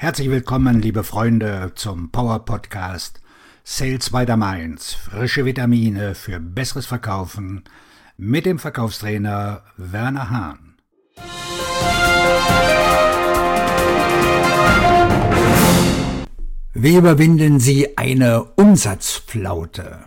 Herzlich willkommen, liebe Freunde, zum Power Podcast Sales by the Mainz. Frische Vitamine für besseres Verkaufen mit dem Verkaufstrainer Werner Hahn. Wie überwinden Sie eine Umsatzflaute?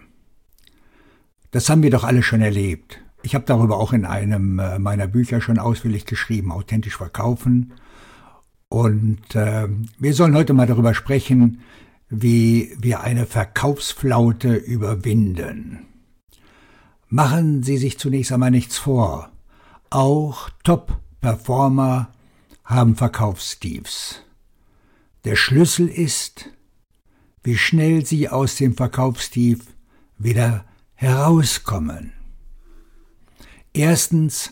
Das haben wir doch alle schon erlebt. Ich habe darüber auch in einem meiner Bücher schon ausführlich geschrieben, Authentisch verkaufen. Und wir sollen heute mal darüber sprechen, wie wir eine Verkaufsflaute überwinden. Machen Sie sich zunächst einmal nichts vor. Auch Top-Performer haben Verkaufstiefs. Der Schlüssel ist, wie schnell Sie aus dem Verkaufstief wieder herauskommen. Erstens,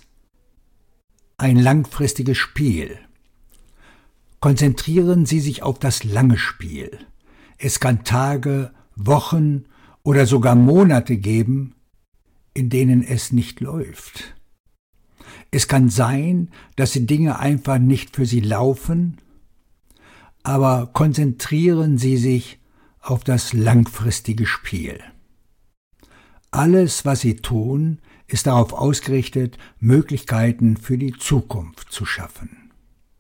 ein langfristiges Spiel. Konzentrieren Sie sich auf das lange Spiel. Es kann Tage, Wochen oder sogar Monate geben, in denen es nicht läuft. Es kann sein, dass die Dinge einfach nicht für Sie laufen, aber konzentrieren Sie sich auf das langfristige Spiel. Alles, was Sie tun, ist darauf ausgerichtet, Möglichkeiten für die Zukunft zu schaffen.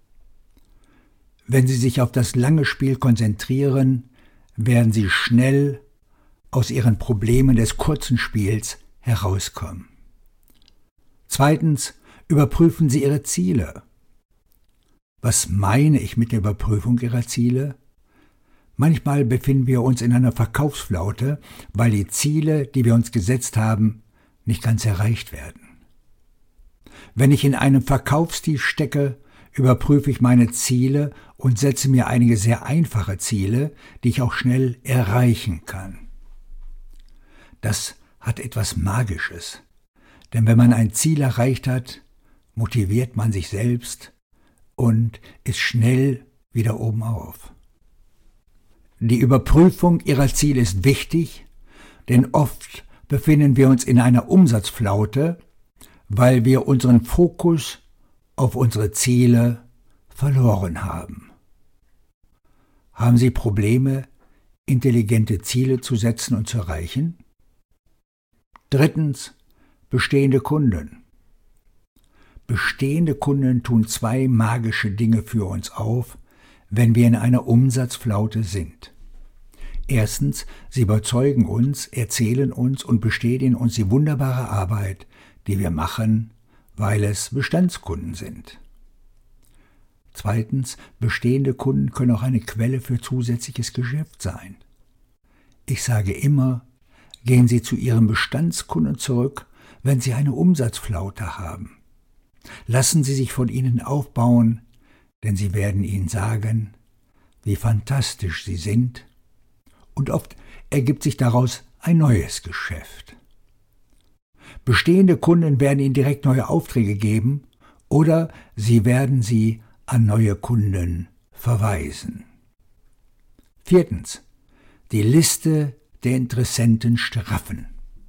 Wenn Sie sich auf das lange Spiel konzentrieren, werden Sie schnell aus Ihren Problemen des kurzen Spiels herauskommen. Zweitens, überprüfen Sie Ihre Ziele. Was meine ich mit der Überprüfung Ihrer Ziele? Manchmal befinden wir uns in einer Verkaufsflaute, weil die Ziele, die wir uns gesetzt haben, nicht ganz erreicht werden. Wenn ich in einem Verkaufstief stecke, überprüfe ich meine Ziele und setze mir einige sehr einfache Ziele, die ich auch schnell erreichen kann. Das hat etwas Magisches, denn wenn man ein Ziel erreicht hat, motiviert man sich selbst und ist schnell wieder oben auf. Die Überprüfung Ihrer Ziele ist wichtig, denn oft befinden wir uns in einer Umsatzflaute, weil wir unseren Fokus auf unsere Ziele verloren haben. Haben Sie Probleme, intelligente Ziele zu setzen und zu erreichen? Drittens, bestehende Kunden. Bestehende Kunden tun zwei magische Dinge für uns auf, wenn wir in einer Umsatzflaute sind. Erstens, sie überzeugen uns, erzählen uns und bestätigen uns die wunderbare Arbeit, die wir machen, weil es Bestandskunden sind. Zweitens, bestehende Kunden können auch eine Quelle für zusätzliches Geschäft sein. Ich sage immer, gehen Sie zu Ihren Bestandskunden zurück, wenn Sie eine Umsatzflaute haben. Lassen Sie sich von ihnen aufbauen, denn sie werden Ihnen sagen, wie fantastisch Sie sind, und oft ergibt sich daraus ein neues Geschäft. Bestehende Kunden werden Ihnen direkt neue Aufträge geben oder Sie werden sie an neue Kunden verweisen. Viertens, die Liste der Interessenten straffen.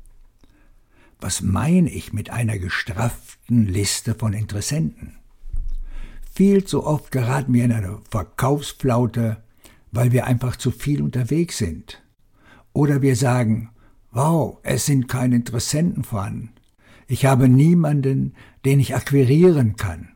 Was meine ich mit einer gestrafften Liste von Interessenten? Viel zu oft geraten wir in eine Verkaufsflaute, weil wir einfach zu viel unterwegs sind. Oder wir sagen, wow, es sind keine Interessenten vorhanden. Ich habe niemanden, den ich akquirieren kann.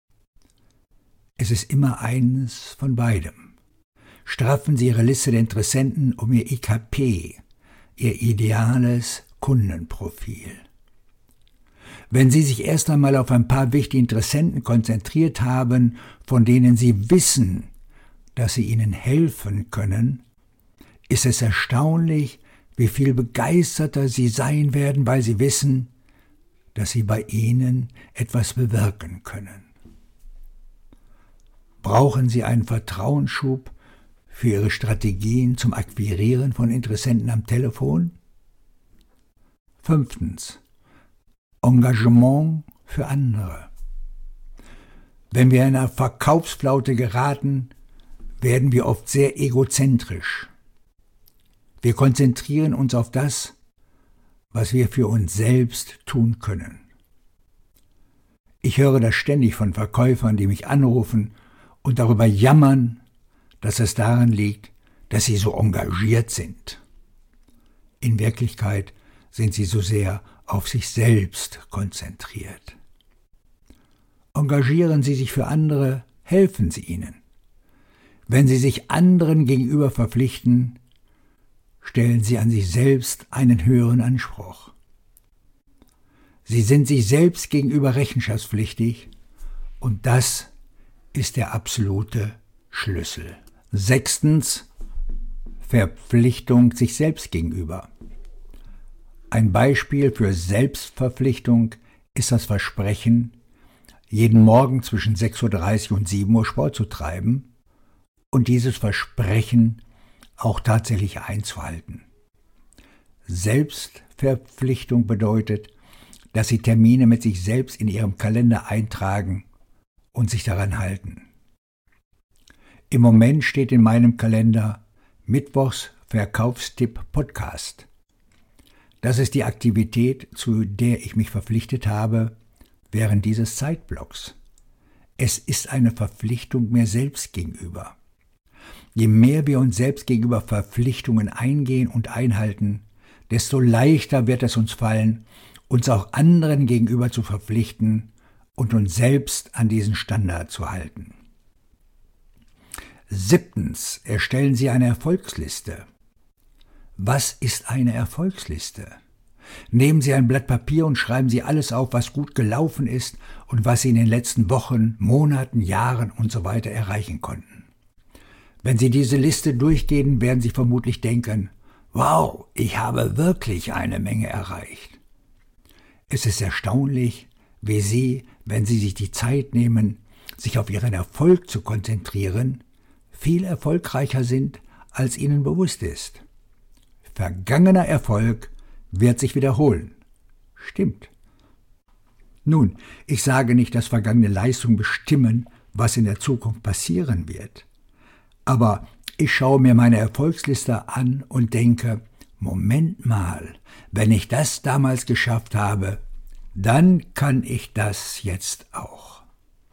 Es ist immer eines von beidem. Straffen Sie Ihre Liste der Interessenten um Ihr IKP, Ihr ideales Kundenprofil. Wenn Sie sich erst einmal auf ein paar wichtige Interessenten konzentriert haben, von denen Sie wissen, dass sie Ihnen helfen können, ist es erstaunlich, wie viel begeisterter Sie sein werden, weil Sie wissen, dass Sie bei Ihnen etwas bewirken können. Brauchen Sie einen Vertrauensschub für Ihre Strategien zum Akquirieren von Interessenten am Telefon? Fünftens, Engagement für andere. Wenn wir in einer Verkaufsflaute geraten, werden wir oft sehr egozentrisch. Wir konzentrieren uns auf das, was wir für uns selbst tun können. Ich höre das ständig von Verkäufern, die mich anrufen und darüber jammern, dass es daran liegt, dass Sie so engagiert sind. In Wirklichkeit sind Sie so sehr auf sich selbst konzentriert. Engagieren Sie sich für andere, helfen Sie ihnen. Wenn Sie sich anderen gegenüber verpflichten, stellen Sie an sich selbst einen höheren Anspruch. Sie sind sich selbst gegenüber rechenschaftspflichtig und das ist der absolute Schlüssel. 6. Verpflichtung sich selbst gegenüber. Ein Beispiel für Selbstverpflichtung ist das Versprechen, jeden Morgen zwischen 6:30 Uhr und 7 Uhr Sport zu treiben und dieses Versprechen auch tatsächlich einzuhalten. Selbstverpflichtung bedeutet, dass Sie Termine mit sich selbst in Ihrem Kalender eintragen und sich daran halten. Im Moment steht in meinem Kalender Mittwochs Verkaufstipp Podcast. Das ist die Aktivität, zu der ich mich verpflichtet habe während dieses Zeitblocks. Es ist eine Verpflichtung mir selbst gegenüber. Je mehr wir uns selbst gegenüber Verpflichtungen eingehen und einhalten, desto leichter wird es uns fallen, uns auch anderen gegenüber zu verpflichten und uns selbst an diesen Standard zu halten. 7. Erstellen Sie eine Erfolgsliste. Was ist eine Erfolgsliste? Nehmen Sie ein Blatt Papier und schreiben Sie alles auf, was gut gelaufen ist und was Sie in den letzten Wochen, Monaten, Jahren usw. erreichen konnten. Wenn Sie diese Liste durchgehen, werden Sie vermutlich denken, wow, ich habe wirklich eine Menge erreicht. Es ist erstaunlich, wie Sie, wenn Sie sich die Zeit nehmen, sich auf Ihren Erfolg zu konzentrieren, viel erfolgreicher sind, als Ihnen bewusst ist. Vergangener Erfolg wird sich wiederholen. Stimmt. Nun, ich sage nicht, dass vergangene Leistungen bestimmen, was in der Zukunft passieren wird. Aber ich schaue mir meine Erfolgsliste an und denke, Moment mal, wenn ich das damals geschafft habe, dann kann ich das jetzt auch.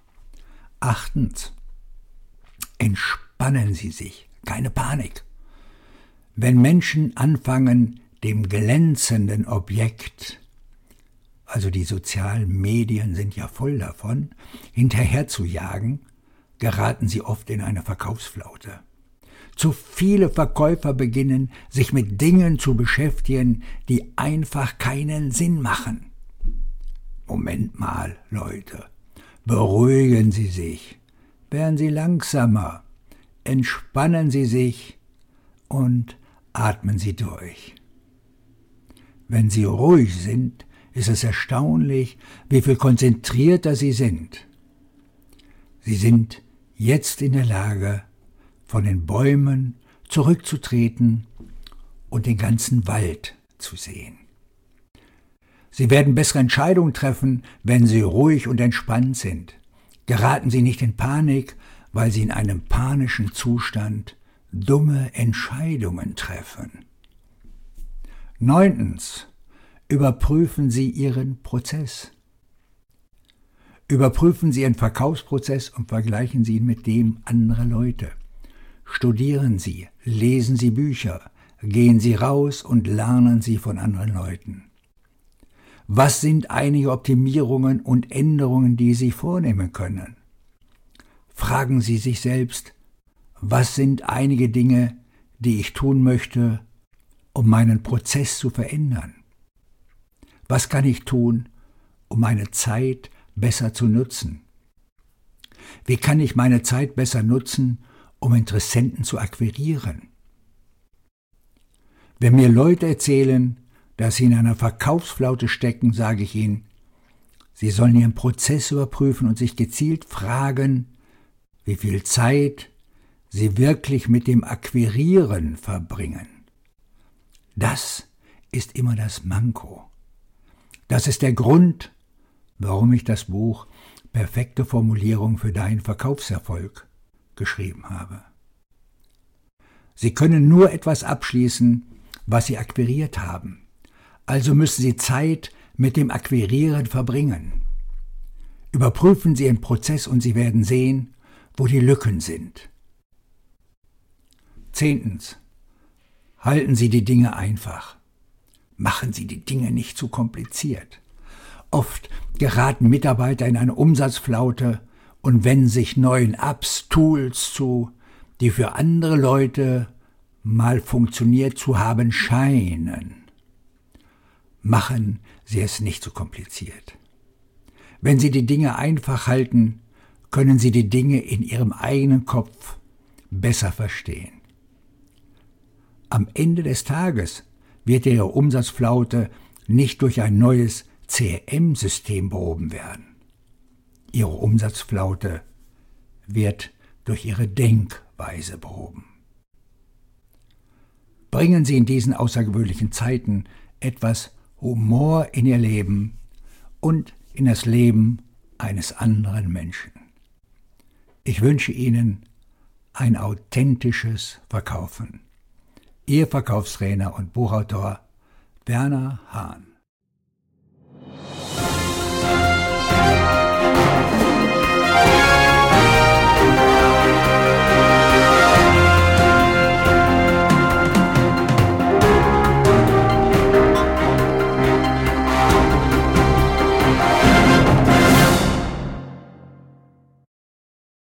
8. Entspannen Sie sich, keine Panik. Wenn Menschen anfangen, dem glänzenden Objekt, also die sozialen Medien sind ja voll davon, hinterherzujagen, geraten sie oft in eine Verkaufsflaute. Zu viele Verkäufer beginnen, sich mit Dingen zu beschäftigen, die einfach keinen Sinn machen. Moment mal, Leute, beruhigen Sie sich, werden Sie langsamer, entspannen Sie sich und atmen Sie durch. Wenn Sie ruhig sind, ist es erstaunlich, wie viel konzentrierter Sie sind. Sie sind jetzt in der Lage, von den Bäumen zurückzutreten und den ganzen Wald zu sehen. Sie werden bessere Entscheidungen treffen, wenn Sie ruhig und entspannt sind. Geraten Sie nicht in Panik, weil Sie in einem panischen Zustand dumme Entscheidungen treffen. 9. Überprüfen Sie Ihren Prozess. Überprüfen Sie Ihren Verkaufsprozess und vergleichen Sie ihn mit dem anderer Leute. Studieren Sie, lesen Sie Bücher, gehen Sie raus und lernen Sie von anderen Leuten. Was sind einige Optimierungen und Änderungen, die Sie vornehmen können? Fragen Sie sich selbst, was sind einige Dinge, die ich tun möchte, um meinen Prozess zu verändern? Was kann ich tun, um meine Zeit besser zu nutzen? Wie kann ich meine Zeit besser nutzen, um Interessenten zu akquirieren? Wenn mir Leute erzählen, dass sie in einer Verkaufsflaute stecken, sage ich ihnen, sie sollen ihren Prozess überprüfen und sich gezielt fragen, wie viel Zeit sie wirklich mit dem Akquirieren verbringen. Das ist immer das Manko. Das ist der Grund, warum ich das Buch Perfekte Formulierung für deinen Verkaufserfolg geschrieben habe. Sie können nur etwas abschließen, was Sie akquiriert haben. Also müssen Sie Zeit mit dem Akquirieren verbringen. Überprüfen Sie Ihren Prozess und Sie werden sehen, wo die Lücken sind. 10. Halten Sie die Dinge einfach. Machen Sie die Dinge nicht zu kompliziert. Oft geraten Mitarbeiter in eine Umsatzflaute und wenden sich neuen Apps, Tools zu, die für andere Leute mal funktioniert zu haben scheinen. Machen Sie es nicht zu kompliziert. Wenn Sie die Dinge einfach halten, können Sie die Dinge in Ihrem eigenen Kopf besser verstehen. Am Ende des Tages wird Ihre Umsatzflaute nicht durch ein neues CRM-System behoben werden. Ihre Umsatzflaute wird durch Ihre Denkweise behoben. Bringen Sie in diesen außergewöhnlichen Zeiten etwas Humor in Ihr Leben und in das Leben eines anderen Menschen. Ich wünsche Ihnen ein authentisches Verkaufen. Ihr Verkaufstrainer und Buchautor Werner Hahn.